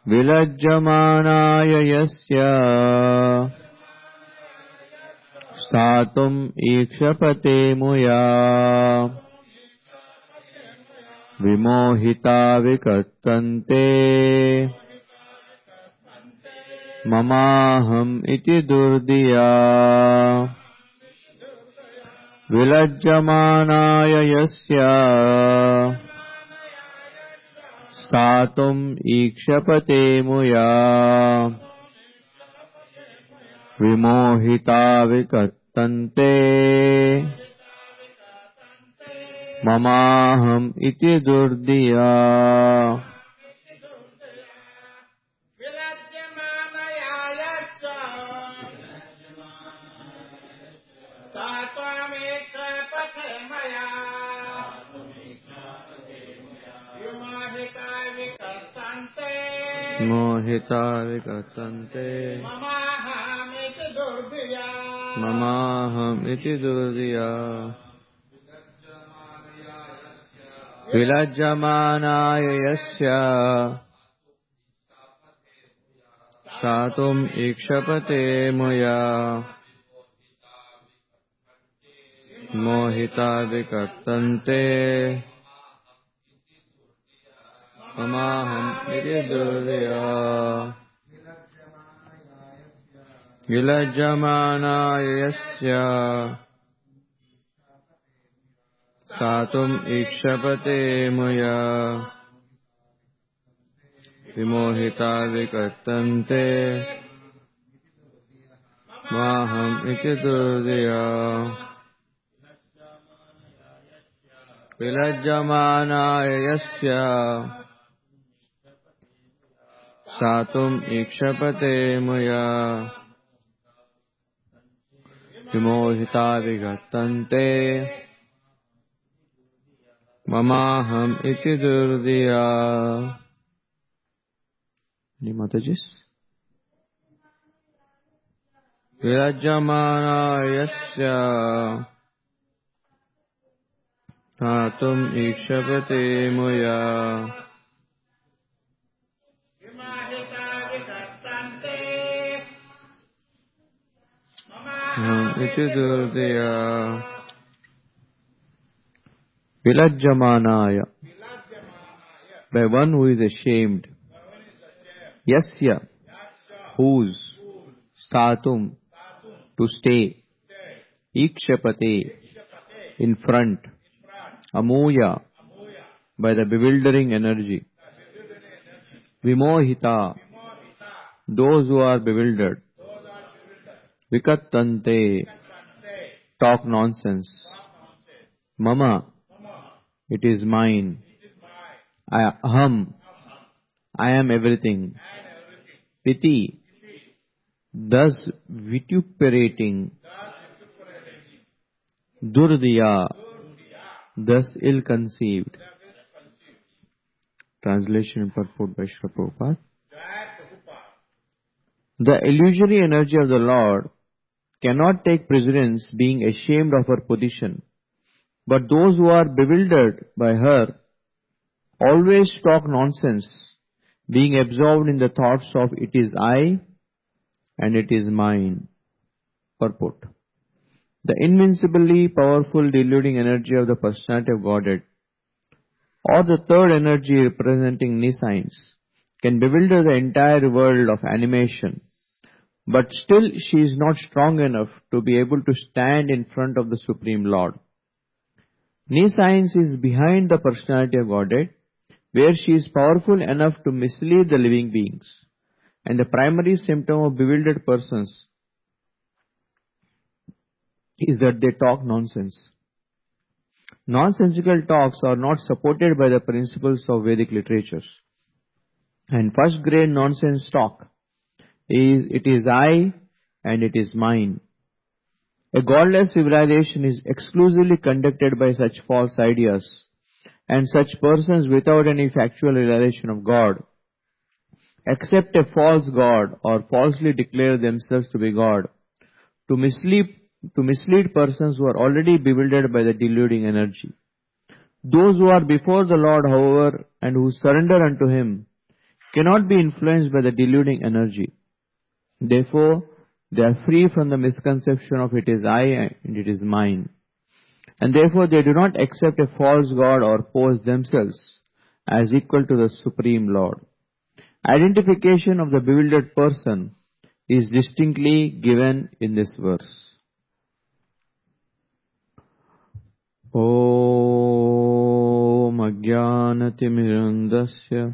Vilajyamanaya yasya Statum ikshapate muya Vimohita vikattante Mamaham iti durdiya Vilajyamanaya yasya Statum ikshapate muya Vimohita vikattante Mamaham iti durdiya Mohita vikattante Mamaham iti durdiya Vilajyamanaya yasya Satum ikshapate muya Mohita vikattante Mamaham iti durdiya Vilajyamanaya yasya Satum ikshapate muya Vimohita vikattante Maham iti durdiya Vilajyamanaya yasya Satum ikshapate muya Vimohita vikattante Mamaham iti durdiya. Any Matajis? Vilajyamanaya yasya Satum ikshapate muya iti durdiya. Vilajyamanaya, by one who is ashamed. Yasya, whose. Statum, to stay. Ikshapate, in front. Amuya, by the bewildering energy. Vimohita, those who are bewildered. Vikattante, talk nonsense. Mama, it is mine. Aham, I am everything. Iti, thus vituperating. Durdiya, thus ill-conceived. Translation and purport by Srila Prabhupada. The illusory energy of the Lord cannot take precedence being ashamed of her position. But those who are bewildered by her always talk nonsense, being absorbed in the thoughts of it is I and it is mine. Purport. The invincibly powerful deluding energy of the personality of Godhead, or the third energy representing nescience, can bewilder the entire world of animation, but still she is not strong enough to be able to stand in front of the Supreme Lord. Nescience is behind the personality of Godhead, where she is powerful enough to mislead the living beings, and the primary symptom of bewildered persons is that they talk nonsense. Nonsensical talks are not supported by the principles of Vedic literatures. And first grade nonsense talk is it is I and it is mine. A godless civilization is exclusively conducted by such false ideas, and such persons without any factual realization of God accept a false God or falsely declare themselves to be God to mislead persons who are already bewildered by the deluding energy. Those who are before the Lord, however, and who surrender unto Him, cannot be influenced by the deluding energy. Therefore, they are free from the misconception of it is I and it is mine. And therefore, they do not accept a false God or pose themselves as equal to the Supreme Lord. Identification of the bewildered person is distinctly given in this verse. Om Ajnanatimirandasya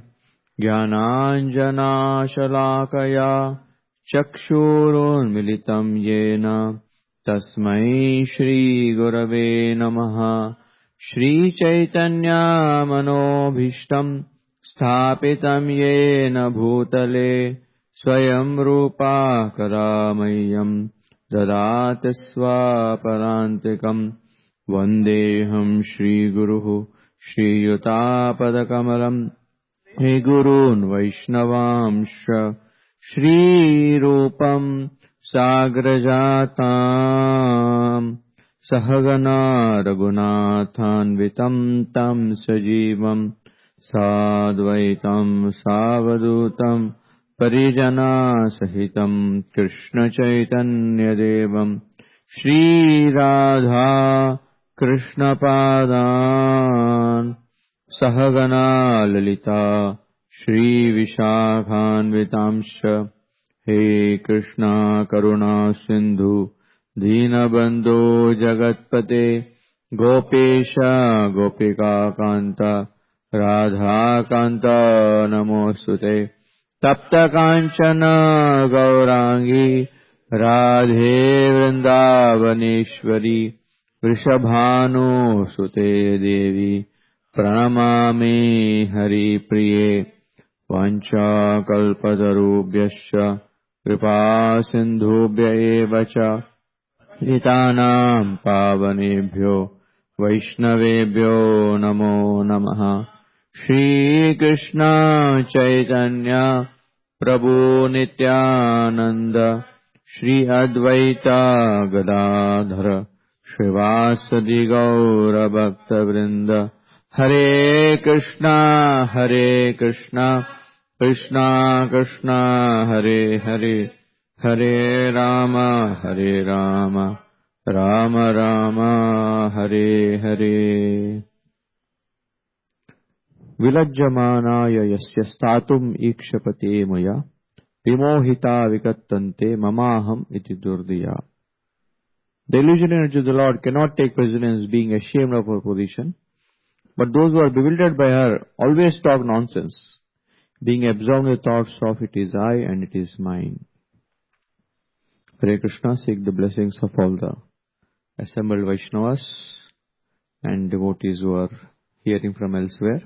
Jnananjanashalakaya Chakshurunmilitam Yena Tasmai Shri Gurave Namaha Shri Chaitanya Manobhishtam Sthapitam Yena Bhutale Swayam Rupa Karamayam Dadati Swaparantikam Vandeham Shri Guruhu Shri Yutapadakamalam He Gurun Vaishnavamsha Shri Rupam Sagrajatam Sahagana Raghunathanvitam Tam Sajivam Sadvaitam Savadutam Parijana Sahitam Krishna Chaitanya Devam Shri Radha Krishna Padan Sahagana Lalita Shri Vishakhanvitamsha He Krishna Karuna Sindhu Dinabandhu Jagatpate Gopesha Gopika Kanta Radha Kanta Namostute Tapta Kanchana Gaurangi Radhe Vrindavaneshwari Vrishabhanu Sute Devi Pranamami Hari Priye Vancha Kalpatarubhyascha Kripa Sindhubhya evacha Hitanam Pavanebhyo Vaishnavebhyo Namo Namaha Shri Krishna Chaitanya Prabhu Nityananda Shri Advaita Gadadhara Shrivasadi Gaura Bhakta Vrinda Hare Krishna Krishna Krishna Hare Hare Hare Rama Rama Rama Hare Hare Vilajyamanaya yasya statum ikshapate maya vimohita vikattante mamaham iti durdiya. The illusion energy of the Lord cannot take precedence being ashamed of her position, but those who are bewildered by her always talk nonsense, being absorbed in the thoughts of it is I and it is mine. Hare Krishna, seek the blessings of all the assembled Vaishnavas and devotees who are hearing from elsewhere.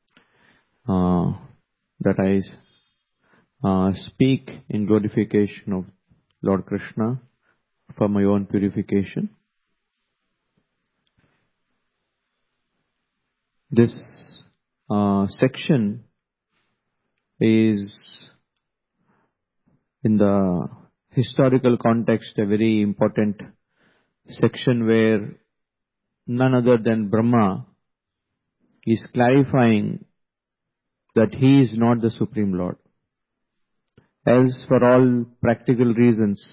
That I speak in glorification of Lord Krishna for my own purification. This section is in the historical context a very important section where none other than Brahma is clarifying that he is not the Supreme Lord. Else, for all practical reasons,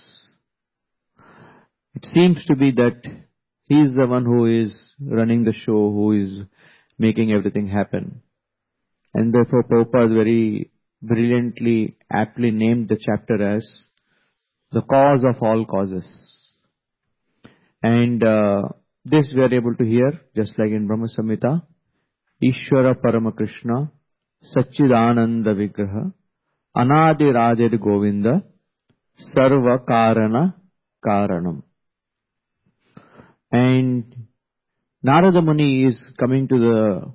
it seems to be that he is the one who is running the show, who is making everything happen. And therefore Prabhupada very brilliantly, aptly named the chapter as the cause of all causes. And this we are able to hear, just like in Brahma Samhita, Ishvara Parama Krishna, Satchidananda Vigraha, Anadi Radir Govinda, Sarva Karana Karanam. And Narada Muni is coming to the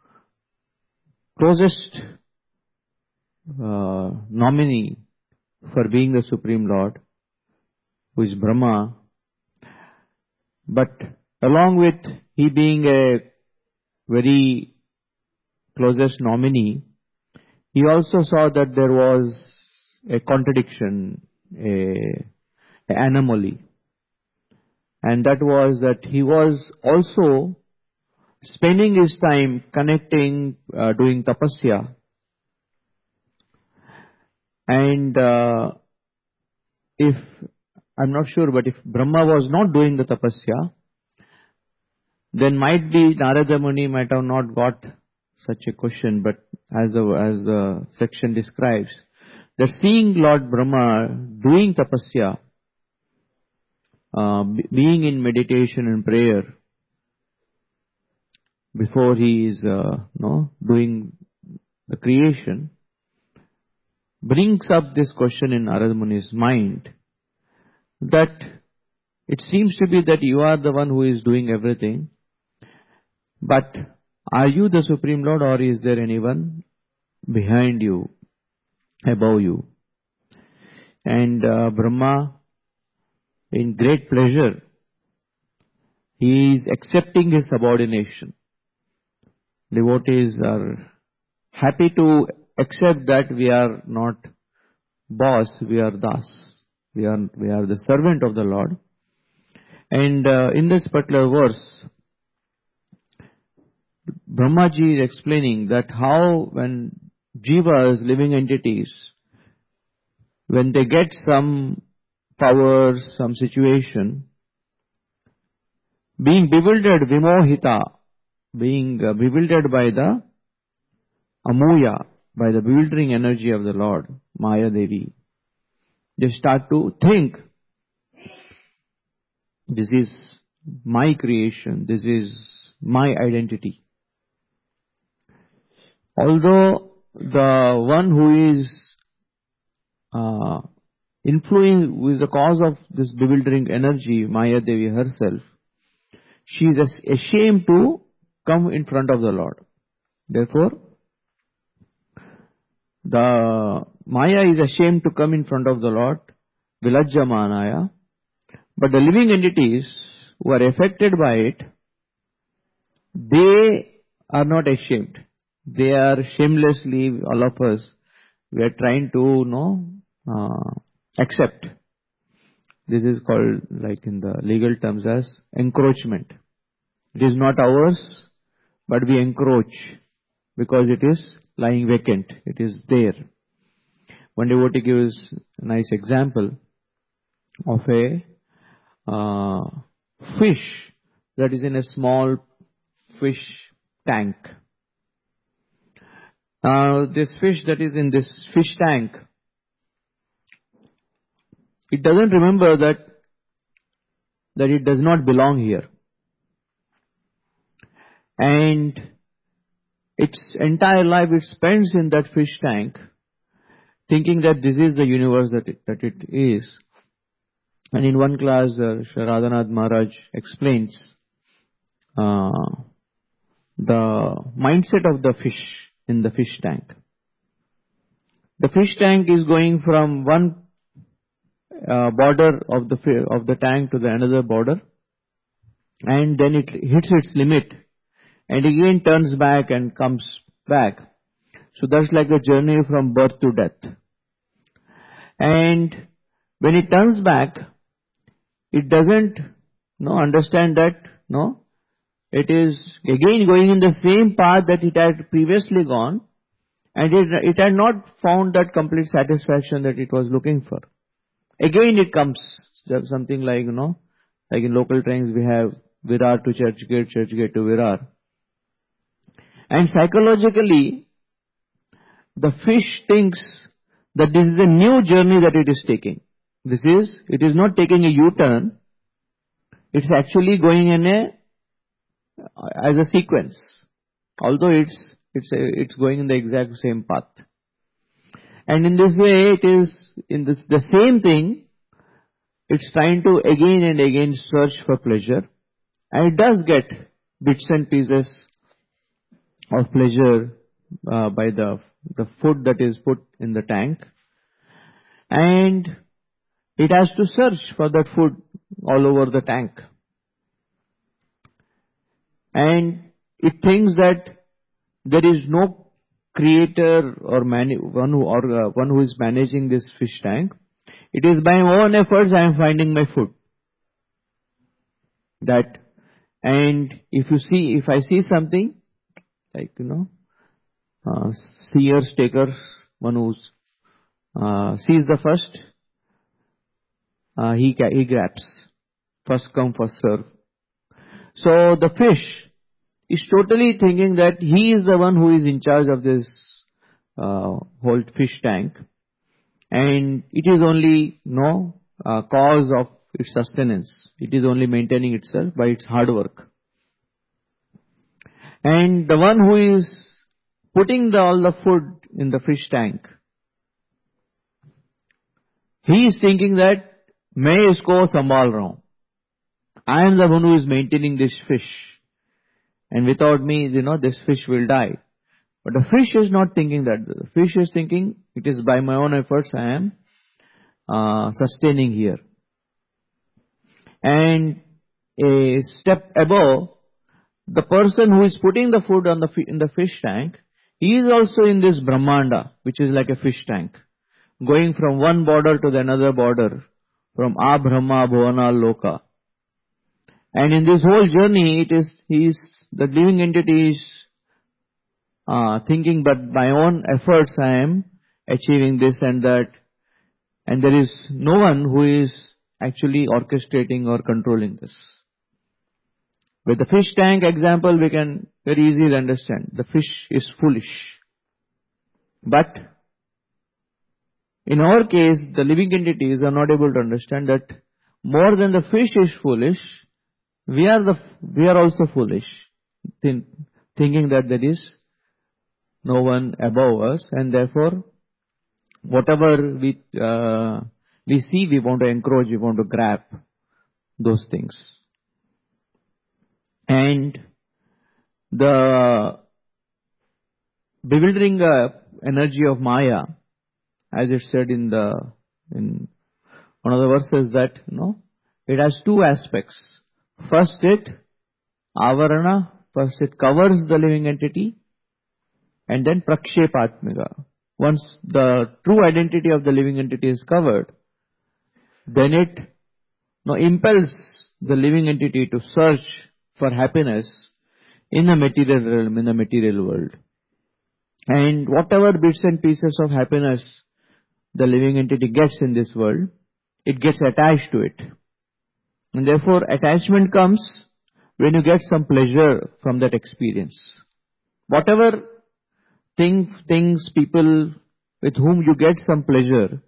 closest nominee for being the Supreme Lord, who is Brahma. But along with he being a very closest nominee, he also saw that there was a contradiction, an anomaly. And that was that he was also spending his time connecting, doing tapasya And if, I'm not sure, but if Brahma was not doing the tapasya, then might be Narada Muni might have not got such a question. But as the section describes, that seeing Lord Brahma doing tapasya, being in meditation and prayer before he is doing the creation, brings up this question in Narada Muni's mind, that it seems to be that you are the one who is doing everything, but are you the Supreme Lord, or is there anyone behind you, above you? And Brahma, in great pleasure, he is accepting his subordination. Devotees are happy to accept that we are not boss, we are das. We are the servant of the Lord. And in this particular verse, Brahmaji is explaining that how when jivas, living entities, when they get some power, some situation, being bewildered, vimohita, being bewildered by the amuya, by the bewildering energy of the Lord, Maya Devi, they start to think, this is my creation, this is my identity. Although the one who is who is the cause of this bewildering energy, Maya Devi herself, she is ashamed to come in front of the Lord. Therefore, the Maya is ashamed to come in front of the Lord, Vilajjamanaya. But the living entities who are affected by it, they are not ashamed. They are shamelessly, all of us, we are trying to accept. This is called, like in the legal terms, as encroachment. It is not ours, but we encroach because it is lying vacant. It is there. One devotee gives a nice example of a fish that is in a small fish tank. This fish that is in this fish tank, it doesn't remember that it does not belong here. And its entire life it spends in that fish tank, thinking that this is the universe that it is. And in one class, Shri Radhanath Maharaj explains the mindset of the fish in the fish tank. The fish tank is going from one border of the tank to the another border, and then it hits its limit, and again turns back and comes back. So that's like a journey from birth to death. And when it turns back, it doesn't understand that it is again going in the same path that it had previously gone, and it had not found that complete satisfaction that it was looking for. Again it comes, something like, like in local trains we have Virar to Churchgate, Churchgate to Virar. And psychologically, the fish thinks that this is a new journey that it is taking. It is not taking a U-turn. It's actually going in as a sequence. Although it's going in the exact same path. And in this way, it is the same thing. It's trying to again and again search for pleasure. And it does get bits and pieces of pleasure by the food that is put in the tank. And it has to search for that food all over the tank. And it thinks that there is no creator or one who is managing this fish tank. It is by my own efforts I am finding my food. And if I see something, like, seers, takers, one who's sees the first, he grabs. First come, first serve. So the fish is totally thinking that he is the one who is in charge of this whole fish tank, and it is only cause of its sustenance. It is only maintaining itself by its hard work. And the one who is putting all the food in the fish tank, he is thinking that मैं इसको संभाल रहा हूं. I am the one who is maintaining this fish, and without me, this fish will die. But the fish is not thinking that. The fish is thinking, it is by my own efforts I am sustaining here. And a step above, the person who is putting the food in the fish tank, he is also in this Brahmanda, which is like a fish tank, going from one border to the another border, from Abrahma Bhuvana Loka. And in this whole journey, the living entity is thinking, but by own efforts I am achieving this and that, and there is no one who is actually orchestrating or controlling this. With the fish tank example, we can very easily understand. The fish is foolish. But in our case, the living entities are not able to understand that more than the fish is foolish, we are also foolish, thinking that there is no one above us, and therefore whatever we see, we want to encourage, we want to grab those things. And the bewildering energy of Maya, as it said in one of the verses, that it has two aspects. First, it covers the living entity, and then prakshepatmika. Once the true identity of the living entity is covered, then it impels the living entity to search for happiness in the material realm, in the material world. And whatever bits and pieces of happiness the living entity gets in this world, it gets attached to it. And therefore, attachment comes when you get some pleasure from that experience. Whatever things, people with whom you get some pleasure,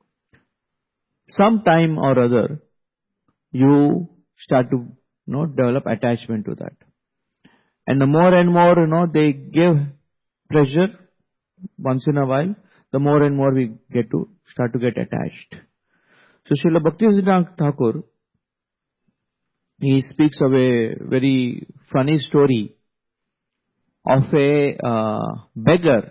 sometime or other, you start to develop attachment to that. And the more and more they give pleasure once in a while, the more and more we start to get attached. So Srila Bhaktivinoda Thakur, he speaks of a very funny story of a beggar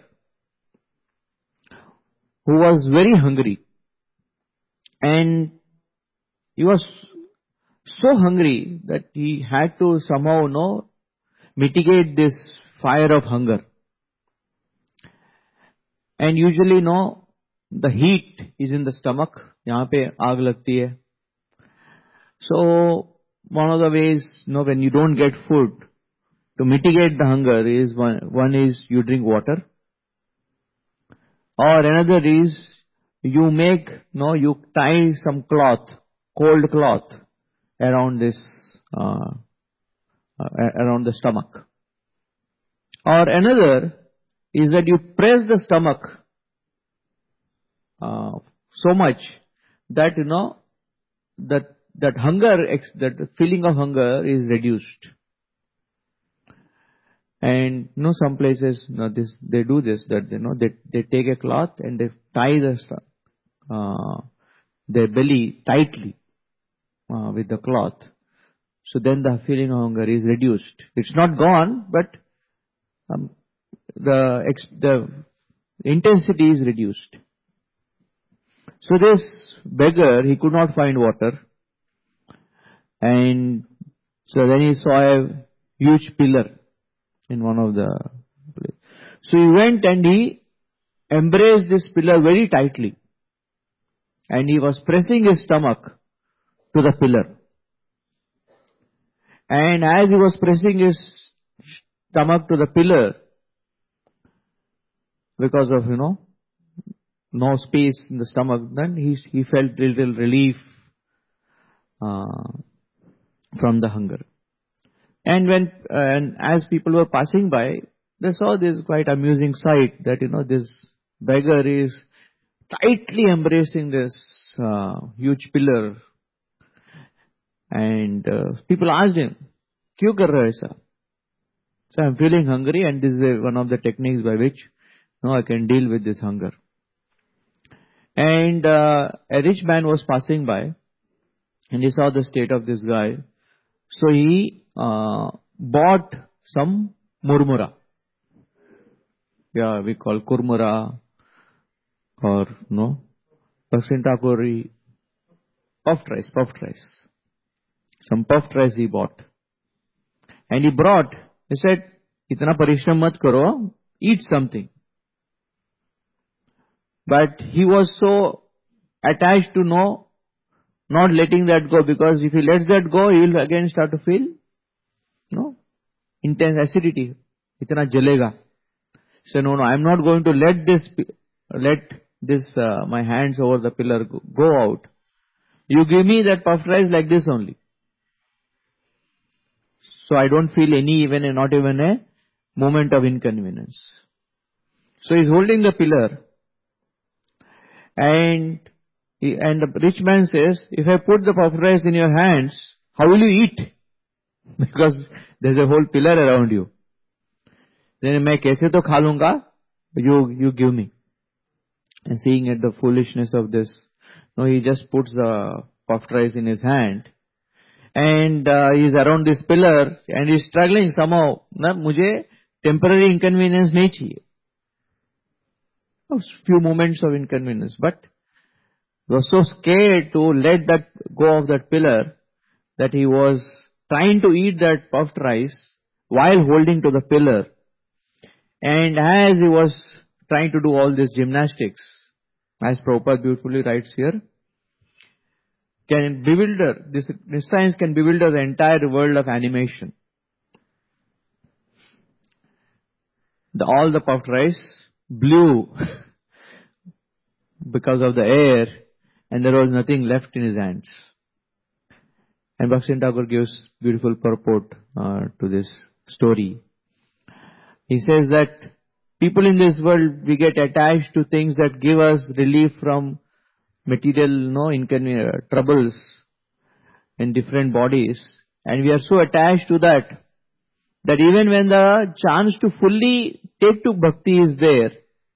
who was very hungry, and he was so hungry that he had to somehow mitigate this fire of hunger. And usually the heat is in the stomach, yahan pe aag lagti hai. So one of the ways when you don't get food, to mitigate the hunger is one is you drink water, or another is you you tie some cloth, cold cloth, around this around the stomach, or another is that you press the stomach so much that that hunger, that the feeling of hunger is reduced. And some places they do this, that they take a cloth and they tie their belly tightly with the cloth. So then the feeling of hunger is reduced. It's not gone, but the intensity is reduced. So this beggar, he could not find water, and so then he saw a huge pillar in one of the places. So he went and he embraced this pillar very tightly, and he was pressing his stomach to the pillar. And as he was pressing his stomach to the pillar, because of no space in the stomach, then he felt little relief from the hunger. And as people were passing by, they saw this quite amusing sight that, this beggar is tightly embracing this huge pillar. And people asked him, "Kyun kar raha hai aisa?" So I'm feeling hungry, and this is one of the techniques by which I can deal with this hunger. And a rich man was passing by, and he saw the state of this guy. So he bought some murmura. Yeah, we call kurmura or Bhakti Thakuri, puffed rice. Some puffed rice he bought. And he brought, he said, "Itna parishram mat karo, eat something." But he was so attached to not letting that go, because if he lets that go, he will again start to feel, intense acidity. Itna jalega. So no, I'm not going to let this my hands over the pillar go out. You give me that puffed rice like this only. So I don't feel not even a moment of inconvenience. So he's holding the pillar, and the rich man says, "If I put the puffed rice in your hands, how will you eat? Because there's a whole pillar around you. Then मैं कैसे तो खा लूँगा? You give me." And seeing at the foolishness of this, he just puts the puffed rice in his hand, and he's around this pillar, and he's struggling somehow. मुझे temporary inconvenience नहीं चाहिए. A few moments of inconvenience, but he was so scared to let that go of that pillar that he was trying to eat that puffed rice while holding to the pillar. And as he was trying to do all this gymnastics, as Prabhupada beautifully writes here, this science can bewilder the entire world of animation. All the puffed rice blew because of the air, and there was nothing left in his hands. And Bhakti Thakur gives beautiful purport to this story. He says that people in this world, we get attached to things that give us relief from material, troubles in different bodies. And we are so attached to that even when the chance to fully take to bhakti is there,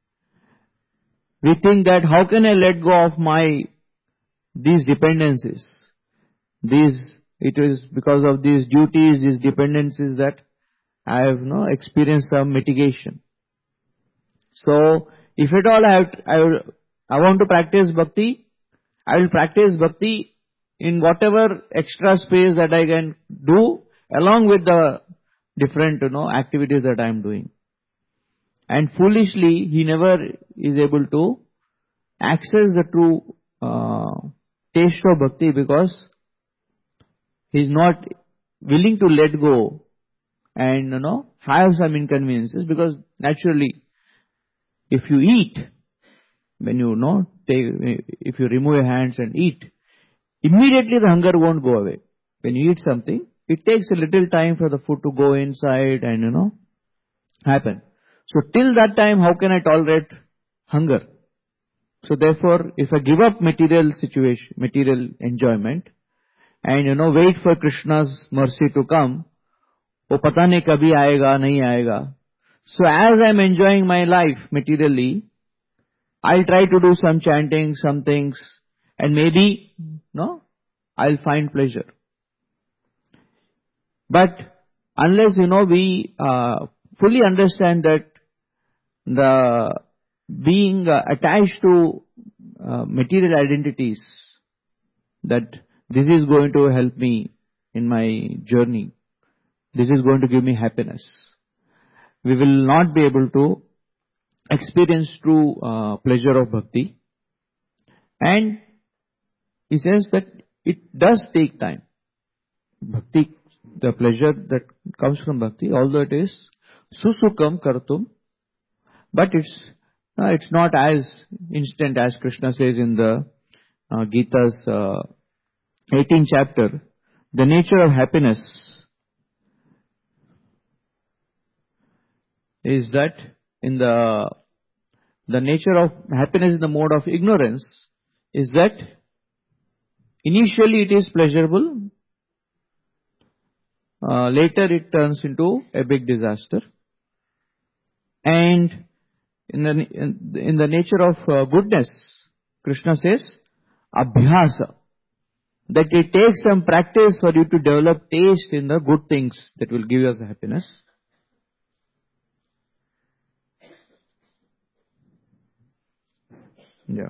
we think that how can I let go of these dependencies? It is because of these duties, these dependencies that I have experienced some mitigation. So, if at all I want to practice bhakti, I will practice bhakti in whatever extra space that I can do, along with the different activities that I am doing. And foolishly, he never is able to access the true taste of bhakti, because he is not willing to let go and have some inconveniences. Because naturally, if you eat, when if you remove your hands and eat, immediately the hunger won't go away. When you eat something, it takes a little time for the food to go inside and happen. So till that time, how can I tolerate hunger? So therefore, if I give up material enjoyment, and wait for Krishna's mercy to come, वो पता नहीं कभी आएगा नहीं आएगा. So as I'm enjoying my life materially, I'll try to do some chanting, some things, and maybe I'll find pleasure. But unless we fully understand that the being attached to material identities, that this is going to help me in my journey, this is going to give me happiness, we will not be able to experience true pleasure of bhakti. And he says that it does take time. Bhakti, the pleasure that comes from bhakti, although it is susukam kartum, but it's It's not as instant as Krishna says in the Gita's 18th chapter. The nature of happiness is that in the nature of happiness in the mode of ignorance is that initially it is pleasurable, later it turns into a big disaster. And in the nature of goodness, Krishna says, abhyasa, that it takes some practice for you to develop taste in the good things that will give us happiness. Yeah.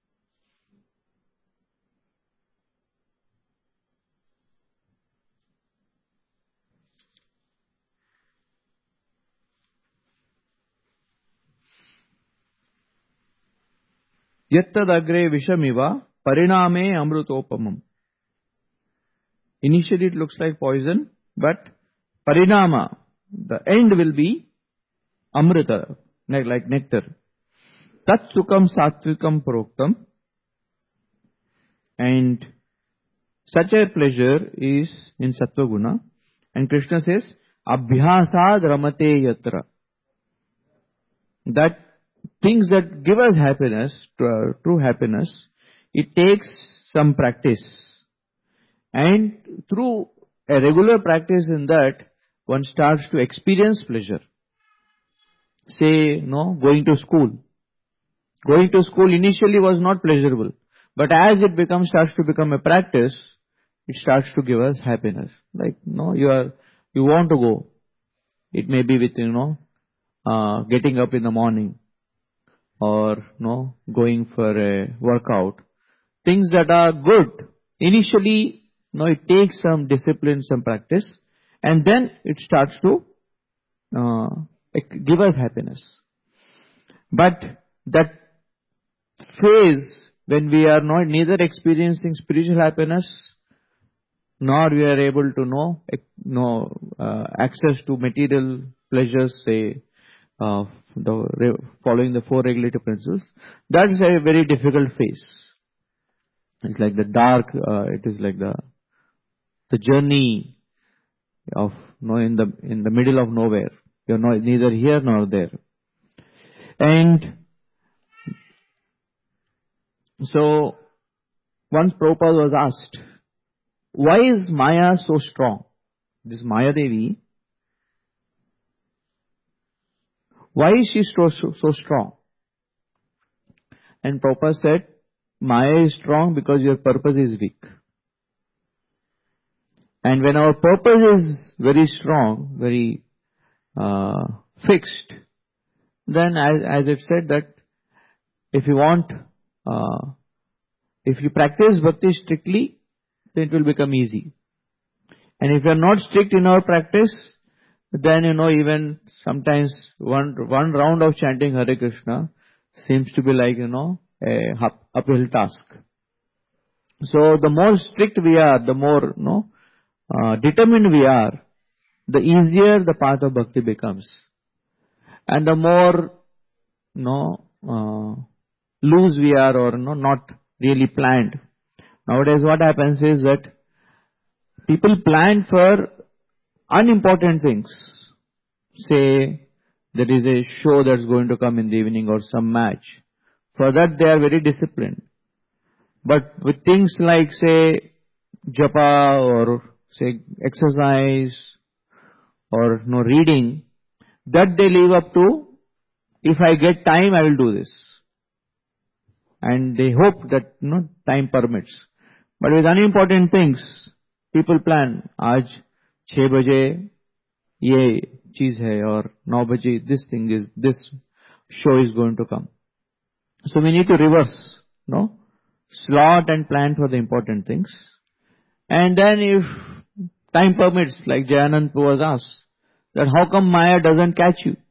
Yattadagre vishamiva pariname amrutopamam. Initially it looks like poison, but parinama, the end will be amrita, like nectar. Tat sukam satvikam proktam. And such a pleasure is in Sattva Guna. And Krishna says, abhyasad ramate yatra. That things that give us happiness, true happiness, it takes some practice. And through a regular practice in that, one starts to experience pleasure. Say, going to school. Going to school initially was not pleasurable. But as it starts to become a practice, it starts to give us happiness. Like, you want to go. It may be with, getting up in the morning or, going for a workout. Things that are good. Initially, it takes some discipline, some practice, and then it starts to give us happiness. But that phase when we are neither experiencing spiritual happiness, nor we are able to access to material pleasures, say, following the 4 regulative principles, that is a very difficult phase. It's like the dark, it is like the journey of in the middle of nowhere. You're neither here nor there. And so once Prabhupada was asked, why is Maya so strong? This Maya Devi, why is she so strong? And Prabhupada said, Maya is strong because your purpose is weak. And when our purpose is very strong, very fixed, then as it said that if you practice bhakti strictly, then it will become easy. And if you are not strict in our practice, then even sometimes one round of chanting Hare Krishna seems to be like a uphill task. So the more strict we are, the more determined we are, the easier the path of bhakti becomes. And the more loose we are or not really planned. Nowadays what happens is that people plan for unimportant things. Say there is a show that's going to come in the evening or some match. For that they are very disciplined. But with things like say japa or say exercise or reading, that they leave up to, if I get time I will do this. And they hope that time permits. But with unimportant things, people plan, aaj 6 baje ye cheez hai or 9 baje this show is going to come. So we need to reverse, slot and plan for the important things. And then if time permits, like Jayanand was asked, that how come Maya doesn't catch you?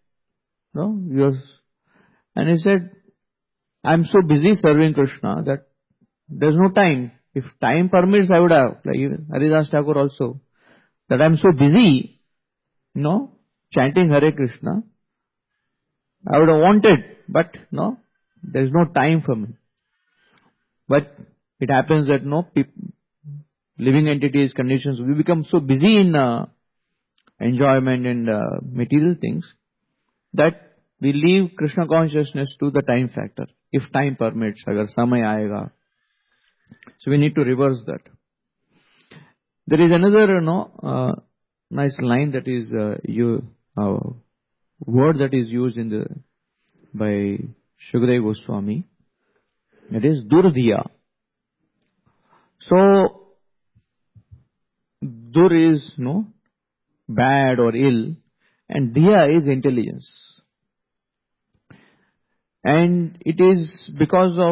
And he said, I'm so busy serving Krishna that there's no time. If time permits, I would have, like even Haridas Thakur also, that I'm so busy, chanting Hare Krishna, I would have wanted, but no, there is no time for me. But it happens that no, living entities, conditions, we become so busy in enjoyment and material things that we leave Krishna consciousness to the time factor. If time permits, agar samay aayega. So we need to reverse that. There is another nice line that is word that is used by Shukadeva Goswami. It is Durdhiya. So Dur is bad or ill, and Dhiya is intelligence. And it is because of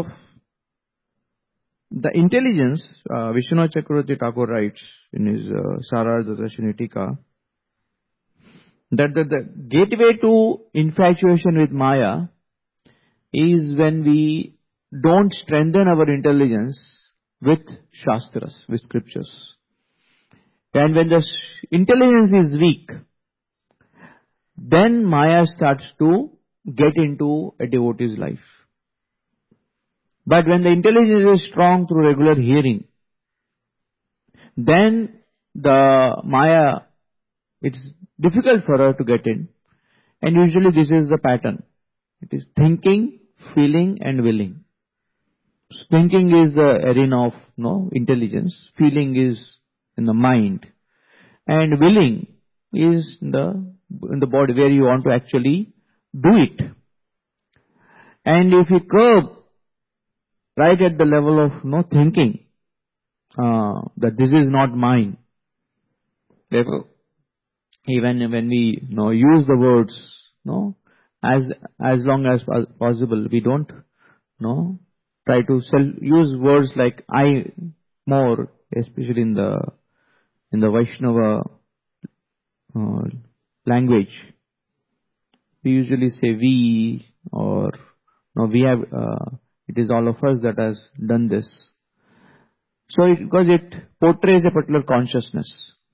the intelligence, Vishwanath Chakravarti Thakur writes in his Sarartha Darshini Tika, that the gateway to infatuation with Maya is when we don't strengthen our intelligence with Shastras, with scriptures. And when the intelligence is weak, then Maya starts to get into a devotee's life. But when the intelligence is strong through regular hearing, then the Maya, it's difficult for her to get in. And usually this is the pattern. It is thinking, feeling and willing. So thinking is the arena of intelligence. Feeling is in the mind. And willing is in the body where you want to actually do it. And if you curb right at the level of thinking that this is not mine. Therefore, even when we use the words as long as possible, we don't try to use words like I more, especially in the Vaishnava language. We usually say we, or we have. It is all of us that has done this. So because it portrays a particular consciousness.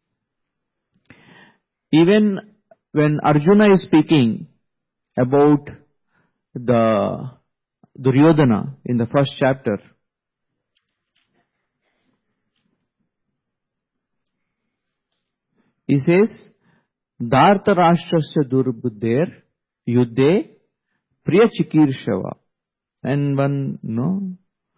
Even when Arjuna is speaking about the Duryodhana in the first chapter, he says, Dharta Rashtrasya Durbuddher Yuddhe Priya Chikirshava. And one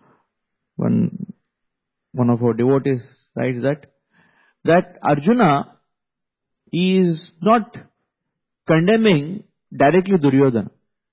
of our devotees writes that Arjuna is not condemning directly Duryodhana.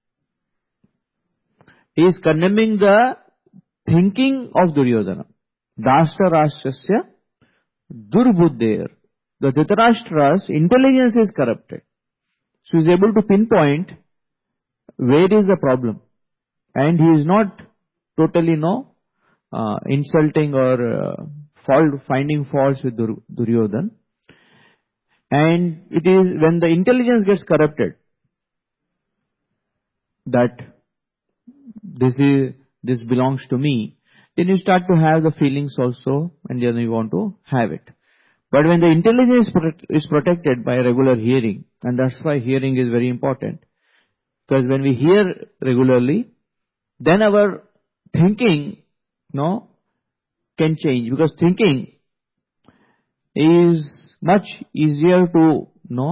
He is condemning the thinking of Duryodhana. Dashta Rashtrasya Durbuddher. The Dhritarashtra's intelligence is corrupted. So he is able to pinpoint where is the problem. And he is not totally insulting or finding faults with Duryodhana. And it is when the intelligence gets corrupted that this belongs to me, then you start to have the feelings also, and then you want to have it. But when the intelligence is protected by regular hearing, and that's why hearing is very important, because when we hear regularly, then our thinking can change, because thinking is much easier to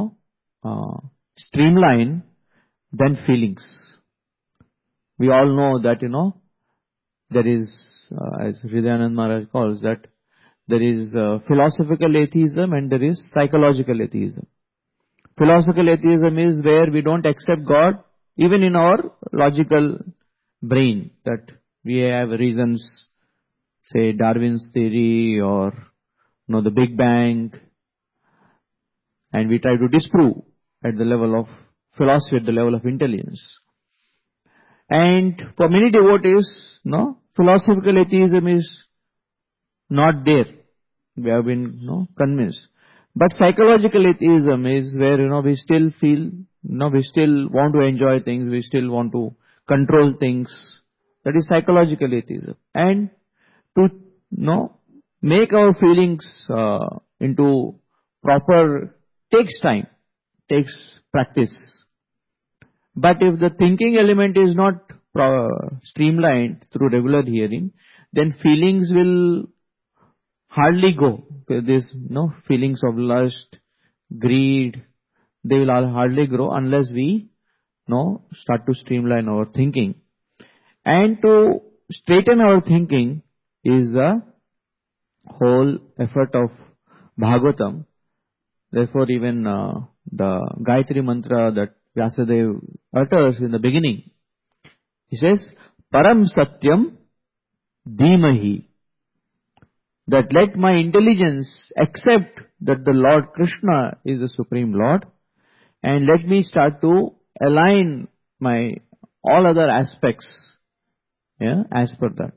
streamline than feelings. We all know that there is as Hridayanand Maharaj calls that, there is philosophical atheism and there is psychological atheism. Philosophical atheism is where we don't accept God even in our logical brain, that we have reasons, say Darwin's theory or the Big Bang, and we try to disprove at the level of philosophy, at the level of intelligence. And for many devotees, philosophical atheism is not there. We have been convinced. But psychological atheism is where we still feel, we still want to enjoy things, we still want to control things. That is psychological atheism. And to make our feelings into proper takes time, takes practice. But if the thinking element is not streamlined through regular hearing, then feelings will hardly go. There's no feelings of lust, greed, they will hardly grow unless we start to streamline our thinking. And to straighten our thinking is the whole effort of Bhagavatam. Therefore, even the Gayatri mantra that Vyasadeva utters in the beginning, he says, Param Satyam Dhimahi, that let my intelligence accept that the Lord Krishna is the Supreme Lord, and let me start to align my all other aspects as per that.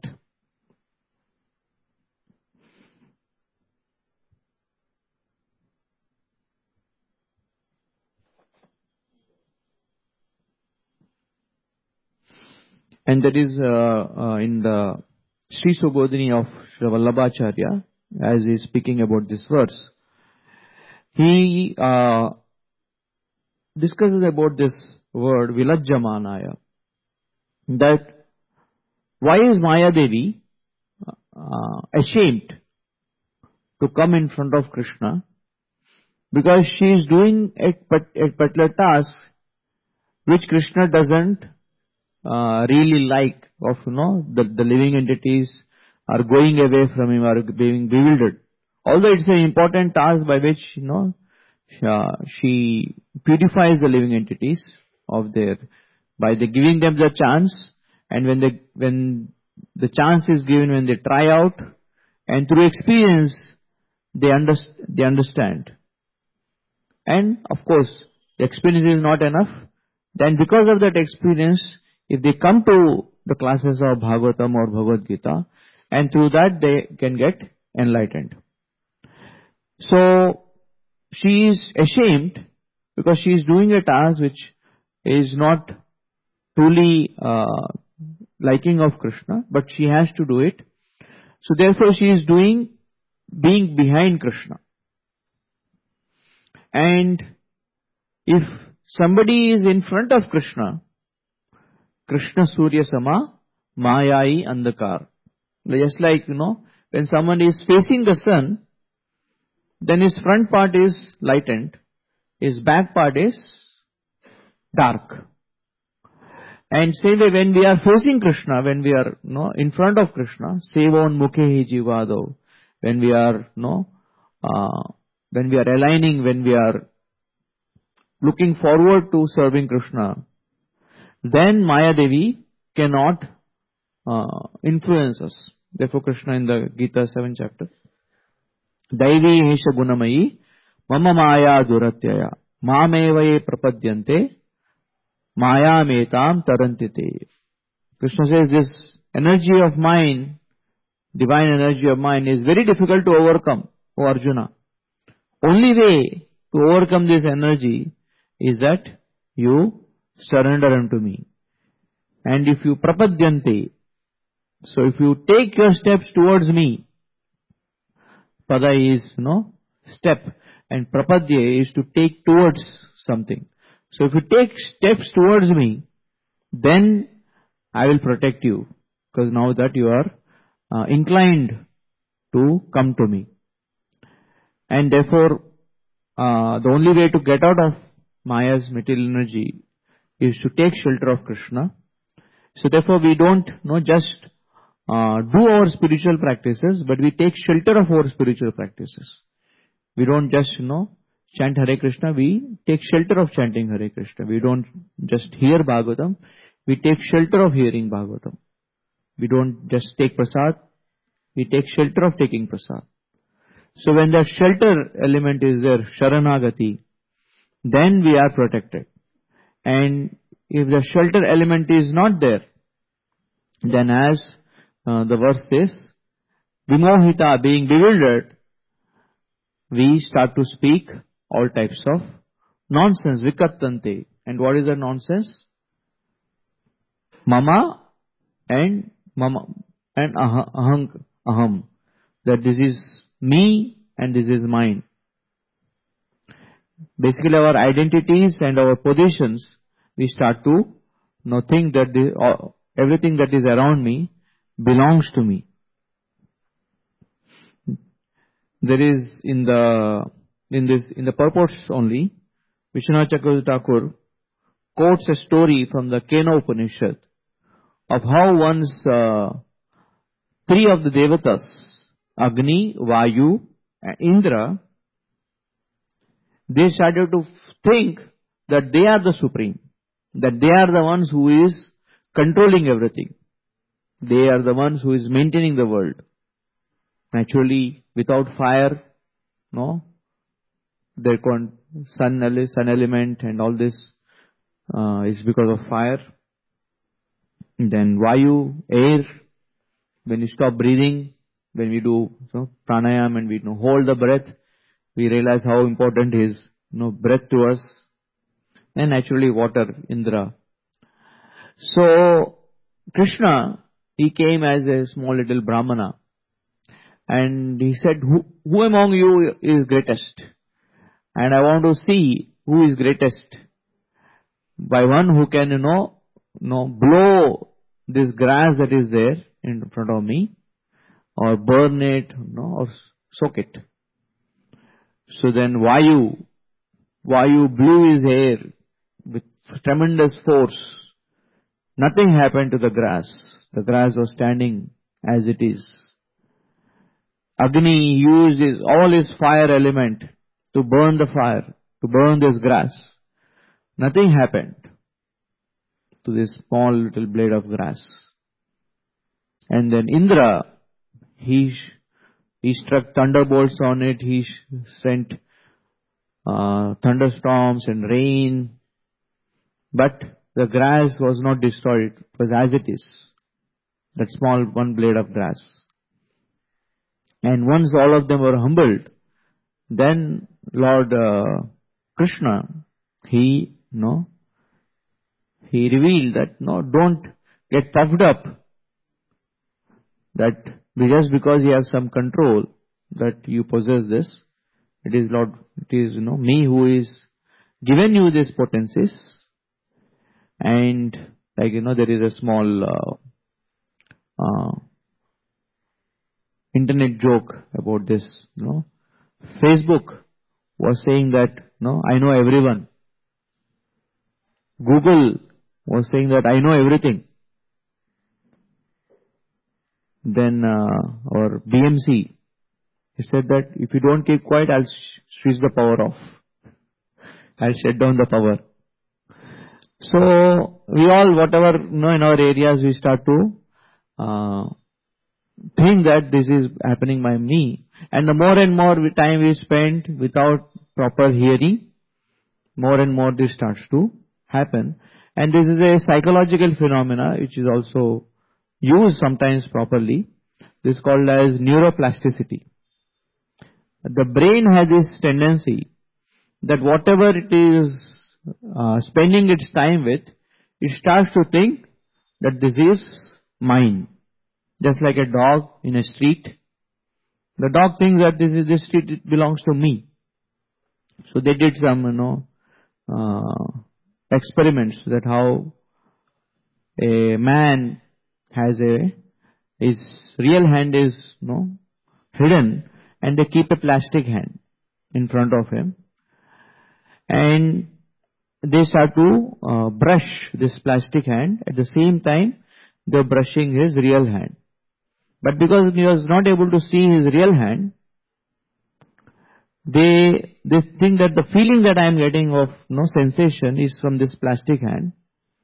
And that is in the Sri Subodhini of Sri Vallabhacharya, as he is speaking about this verse. He discusses about this word Vilajjamanaya. That why is Maya Devi ashamed to come in front of Krishna? Because she is doing a particular task which Krishna doesn't really like, of the living entities are going away from him, are being bewildered. Although it's an important task by which she purifies the living entities by giving them the chance, and when the chance is given, when they try out, and through experience they understand. And of course, the experience is not enough. Then because of that experience, if they come to the classes of Bhagavatam or Bhagavad Gita, and through that they can get enlightened. So she is ashamed because she is doing a task which is not truly liking of Krishna, but she has to do it. So therefore she is being behind Krishna. And if somebody is in front of Krishna, Krishna Surya Sama Mayai Andhakar. Just like, when someone is facing the sun, then his front part is lightened, his back part is dark. And same way, when we are facing Krishna, when we are in front of Krishna, Sevon Mukhe Jivado, when we are aligning, when we are looking forward to serving Krishna, then Maya Devi cannot influence us. Therefore Krishna in the Gita 7th chapter, Daivi Hesha Gunamayi Mama Maya Duratyaya Mamevaye Prapadyante Maya Metam Tarantite. Krishna says this energy of mine, divine energy of mine, is very difficult to overcome, O Arjuna. Only way to overcome this energy is that you surrender unto me. And if you prapadyante, so if you take your steps towards me, pada is step, and prapadya is to take towards something. So if you take steps towards me, then I will protect you, because now that you are inclined to come to me. And therefore the only way to get out of Maya's material energy is to take shelter of Krishna. So therefore we don't just do our spiritual practices, but we take shelter of our spiritual practices. We don't just chant Hare Krishna, we take shelter of chanting Hare Krishna. We don't just hear Bhagavatam, we take shelter of hearing Bhagavatam. We don't just take prasad, we take shelter of taking prasad. So when the shelter element is there, Sharanagati, then we are protected. And if the shelter element is not there, then as the verse says, Vimohita, being bewildered, we start to speak all types of nonsense, Vikattante. And what is the nonsense? Mama and aham. That this is me and this is mine. Basically our identities and our positions, we start to think that everything that is around me belongs to me. There is in the purports only, Vishwanath Chakravarti Thakur quotes a story from the Kena Upanishad of how once three of the Devatas, Agni, Vayu and Indra, they started to think that they are the supreme, that they are the ones who is controlling everything. They are the ones who is maintaining the world. Naturally, without fire, there can't sun element and all this is because of fire. Then Vayu, air, when you stop breathing, when we do pranayam and we hold the breath, we realize how important is breath to us. And naturally water, Indra. So Krishna, he came as a small little Brahmana. And he said, who among you is greatest? And I want to see who is greatest. By one who can, blow this grass that is there in front of me, or burn it, or soak it. So then Vayu blew his air with tremendous force. Nothing happened to the grass. The grass was standing as it is. Agni used all his fire element to burn the fire, to burn this grass. Nothing happened to this small little blade of grass. And then Indra, he struck thunderbolts on it. He sent thunderstorms and rain. But the grass was not destroyed. It was as it is. That small one blade of grass. And once all of them were humbled, then Lord Krishna, he revealed that don't get puffed up. That just because you have some control, that you possess this. It is me who is given you these potencies. And there is a small internet joke about this. Facebook was saying that I know everyone. Google was saying that I know everything. Then our BMC, he said that if you don't keep quiet, I'll switch the power off. I'll shut down the power. So we all, whatever in our areas, we start to think that this is happening by me. And the more and more time we spend without proper hearing, more and more this starts to happen. And this is a psychological phenomena which is also used sometimes properly. This is called as neuroplasticity. The brain has this tendency that whatever it is spending its time with, it starts to think that this is mine. Just like a dog in a street. The dog thinks that this street, it belongs to me. So they did some, experiments that how a man has his real hand is, hidden, and they keep a plastic hand in front of him. And they start to brush this plastic hand. At the same time, they're brushing his real hand. But because he was not able to see his real hand, they think that the feeling that I am getting of sensation is from this plastic hand.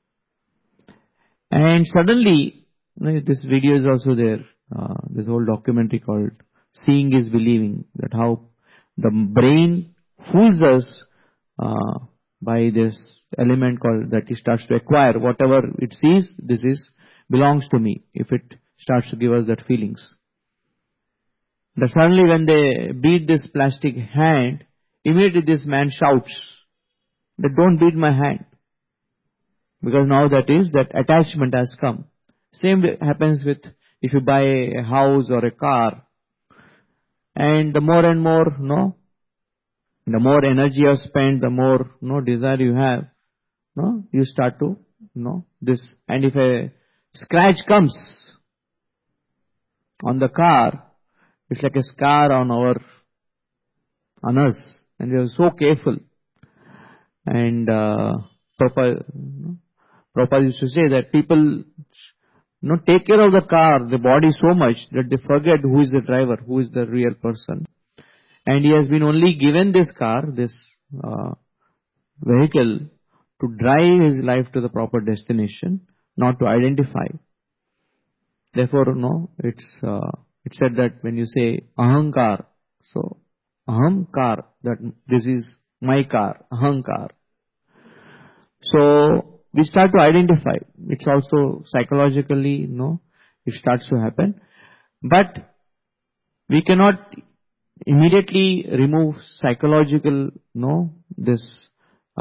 And suddenly, this video is also there, this whole documentary called Seeing is Believing, that how the brain fools us by this element called that it starts to acquire. Whatever it sees, this belongs to me, if it starts to give us that feelings. But suddenly when they beat this plastic hand, immediately this man shouts that don't beat my hand. Because now that attachment has come. Same happens with if you buy a house or a car. And the more and more, the more energy you spend, the more desire you have. no, you start to, this. And if a scratch comes on the car, it's like a scar on us, and we are so careful. And Prabhupada used to say that people take care of the car, the body so much that they forget who is the driver, who is the real person. And he has been only given this car, this vehicle, to drive his life to the proper destination, not to identify. Therefore, it's said that when you say ahankar, so ahamkar, that this is my car, ahankar. So we start to identify. It's also psychologically, it starts to happen. But we cannot immediately remove psychological, this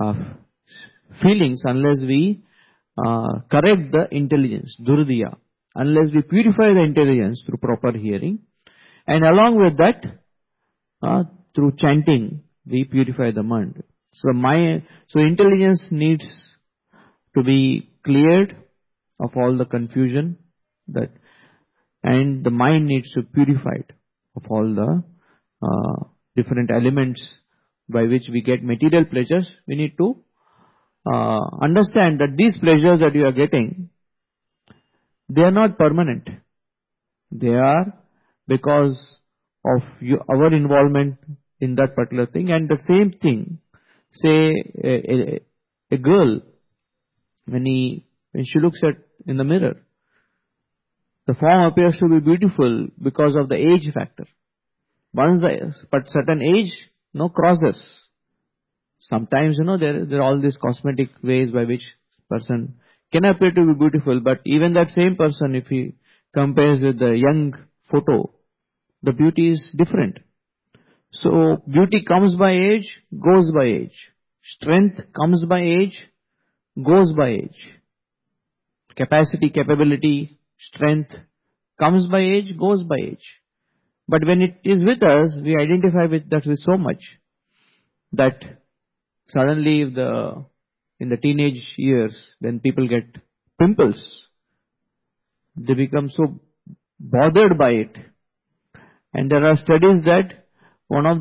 feelings unless we correct the intelligence, durdiya, unless we purify the intelligence through proper hearing. And along with that, through chanting, we purify the mind. So intelligence needs to be cleared of all the confusion, and the mind needs to be purified of all the different elements by which we get material pleasures. We need to understand that these pleasures that you are getting, they are not permanent. They are because of our involvement in that particular thing. And the same thing, say a girl, when she looks in the mirror, the form appears to be beautiful because of the age factor. But certain age crosses. Sometimes there are all these cosmetic ways by which person can appear to be beautiful, but even that same person, if he compares with the young photo, the beauty is different. So beauty comes by age, goes by age. Strength comes by age, goes by age. Capacity, capability, strength comes by age, goes by age. But when it is with us, we identify with that with so much that suddenly in the teenage years, when people get pimples, they become so bothered by it. And there are studies that one of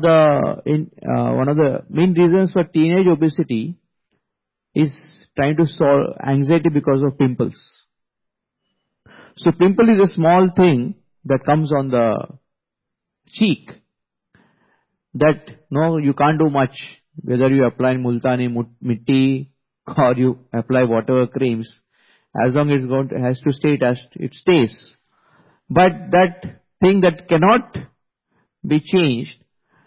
the main reasons for teenage obesity is trying to solve anxiety because of pimples. So pimple is a small thing that comes on the cheek that you can't do much, whether you apply multani mitti or you apply whatever creams. As long as it has to stay, it stays. But that thing that cannot be changed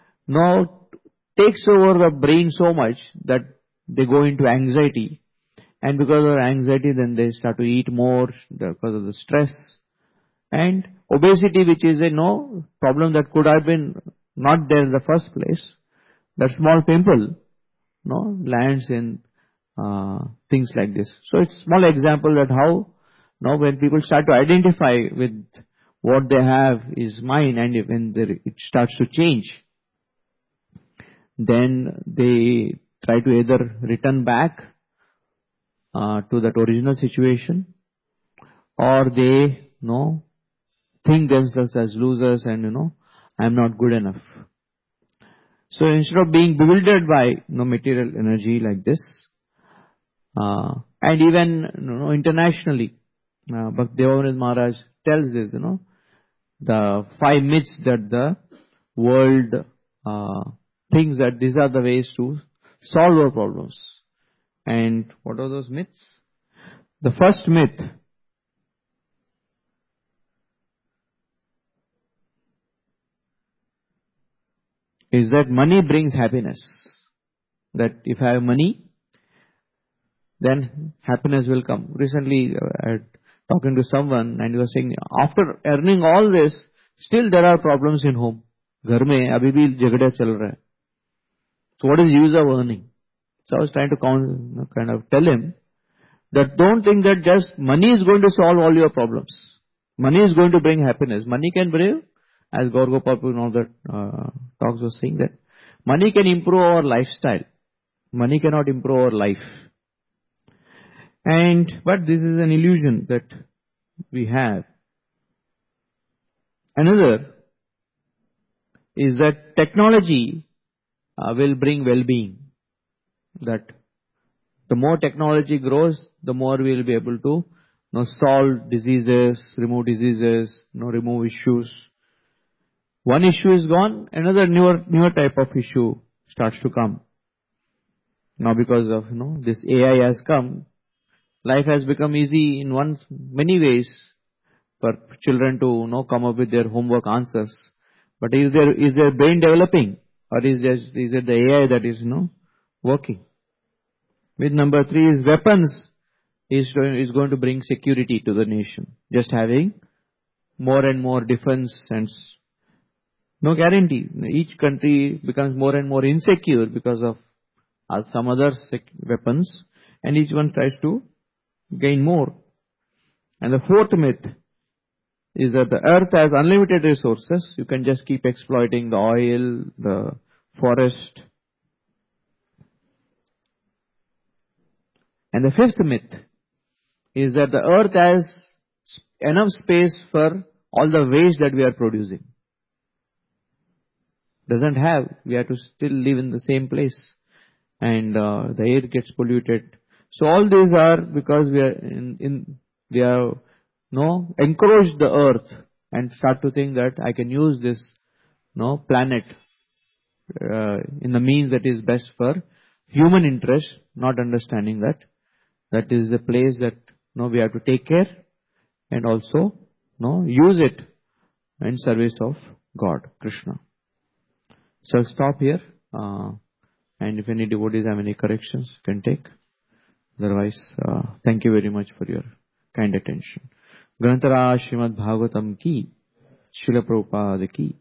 takes over the brain so much that they go into anxiety. And because of anxiety, then they start to eat more because of the stress. And obesity, which is a problem that could have been not there in the first place, that small pimple lands in things like this. So it's a small example that how when people start to identify with what they have is mine, and when it starts to change, then they try to either return back to that original situation, or they think themselves as losers and I'm not good enough. So instead of being bewildered by material energy like this, and even internationally, Bhakti Maharaj tells this, the 5 myths that the world thinks that these are the ways to solve our problems. And what are those myths? The first myth is that money brings happiness. That if I have money, then happiness will come. Recently, I was talking to someone and he was saying, after earning all this, still there are problems in home. Ghar mein abhi bhi jagda chal raha hai. So what is the use of earning? So I was trying to kind of tell him that don't think that just money is going to solve all your problems. Money is going to bring happiness. Money can bring, as Gaur Gopal in all that talks was saying, that money can improve our lifestyle. Money cannot improve our life. But this is an illusion that we have. Another is that technology will bring well-being. That the more technology grows, the more we will be able to solve diseases, remove diseases, remove issues. One issue is gone, another newer type of issue starts to come. Now because of this AI has come, life has become easy in many ways for children to come up with their homework answers. But is their brain developing, or is it the AI that is working? With number 3 is weapons is going to bring security to the nation. Just having more and more defense and no guarantee. Each country becomes more and more insecure because of some other weapons, and each one tries to gain more. And the 4th myth is that the earth has unlimited resources. You can just keep exploiting the oil, the forest. And the 5th myth is that the earth has enough space for all the waste that we are producing. Doesn't have. We have to still live in the same place, and the air gets polluted. So all these are because we are encouraged the earth and start to think that I can use this planet in the means that is best for human interest, not understanding that is the place that we have to take care and also use it in service of God, Krishna. So I'll stop here, and if any devotees have any corrections, you can take. Otherwise, thank you very much for your kind attention. Grantara Srimad Bhagavatam ki, Srila Prabhupada ki.